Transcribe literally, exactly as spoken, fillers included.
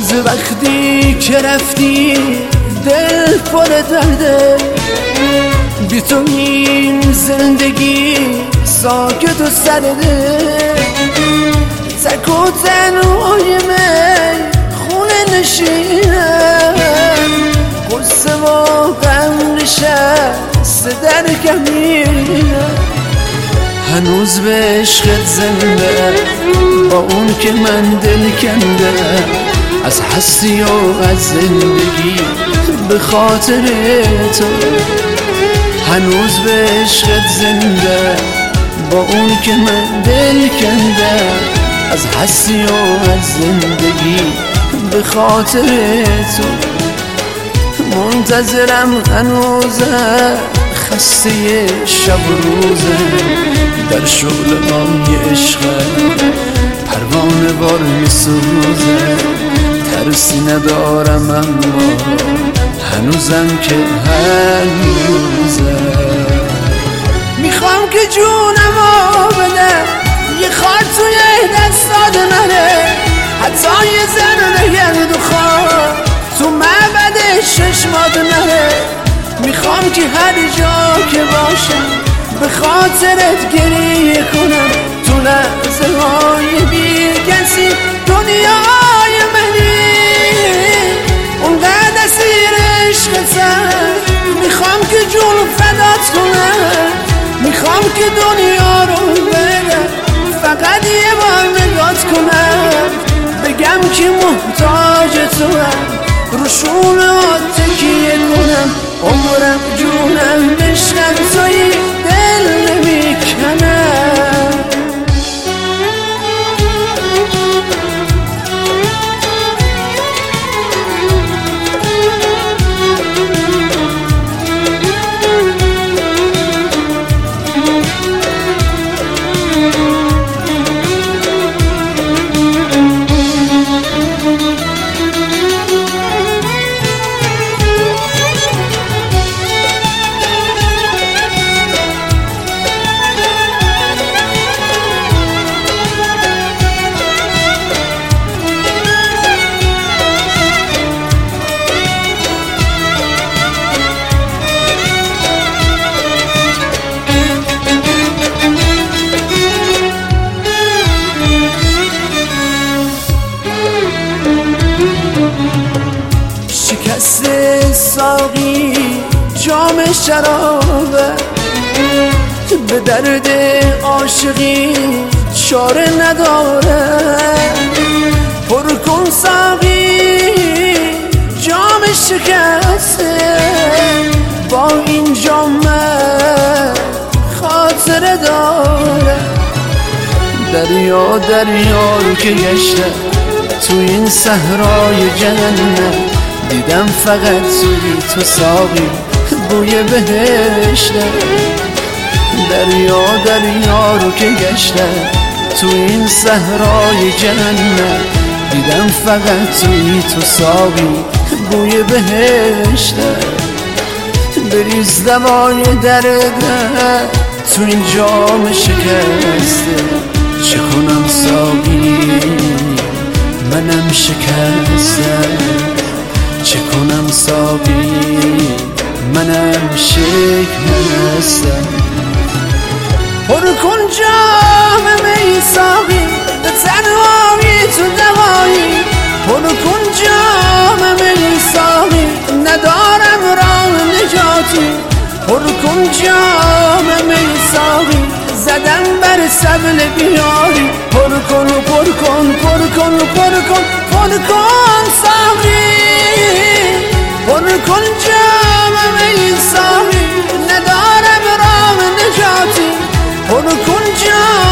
از وقتی که رفتی دل پر درده، بی تو این زندگی ساکت و سرده. تک و تنهای من خونه نشینم، قصه و غم نشسته در کمینم. هنوز به عشقت زنده، با اون که من دل کنده، از هستی و از زندگی به خاطر تو. هنوز به عشقت زنده، با اون که من دل کنده، از هستی و از زندگی به خاطر تو. منتظرم هنوزم، خسته شب و روزه، در شعله های عشقم پروانه وار میسوزه. ترسی ندارم اما هنوزم که هنوزه. میخوام که جونمو بده، یه خار توی دستات نره، حتی یه ذره گرد و خار تو معبد چشمات نره. میخوام که هر جا که باشم به خاطرت گریه کنم، تو لحظه های بی کسی دنیای منی. اونقدر اسیر عشقتم، میخوام که جون فدات کنم، میخوام که دنیا رو بدم، فقط یه بار نگات کنم، بگم که محتاج تو هم، رو شونه‌هات تکیه کنم. عمرم جونم عشقم تویی، دل نمیکنم. شکست ساقی جام شرابه، به درد عاشقی چاره نداره. پر کن ساقی جام شکسته، با این جام خاطره داره. دریا دریا رو که گشته، تو این صحرای جنت دیدم فقط توی تو ساقی بوی بهشته. دریا دریا رو که گشتم، تو این صحرای جنت دیدم فقط توی تو ساقی بوی بهشته. بریز دوای درد تو این جام شکسته، چه کنم ساقی منم شکستم، چه کنم ساقی منم شکستم. پر کن جام می ساقی، به تنهایی تو دوایی. پر کن جام می ساقی، ندارم راه نجاتی. پر کن جام می ساقی، زدم بر سبل بیاری. پر کن و پر کن پر کن و پر کن پر کن ساقی. پر کن جام می ساقی، ندارم راه نجاتی. پر کن جام